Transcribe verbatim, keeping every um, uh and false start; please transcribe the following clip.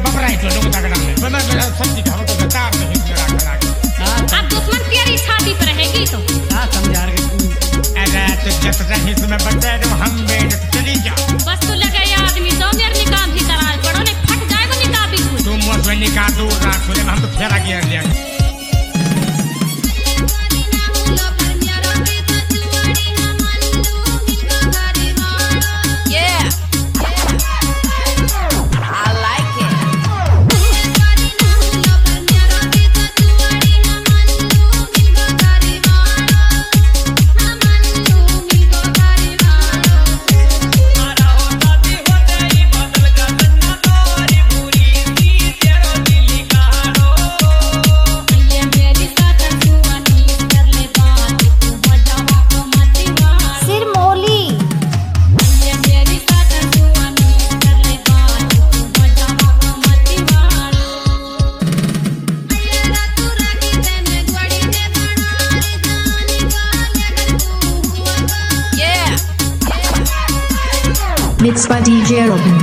घबराई तो लोग तगड़ा है बना मेरा सब्जी खाओ तो तार नहीं मेरा खला अब दुश्मन तेरी छाती पर रहेगी तो हां समझा रहे अरे तो जब तक इसमें बच्चा है हम बेड चली जा बस तू लगे ये आदमी तो मेरे निकाह भी करा पड़ो ने फट जाएगा निकाह भी तुम मुझ में निकाह दूर रख ले हम तो फेरा गिर लिया Mixed by D J Robin.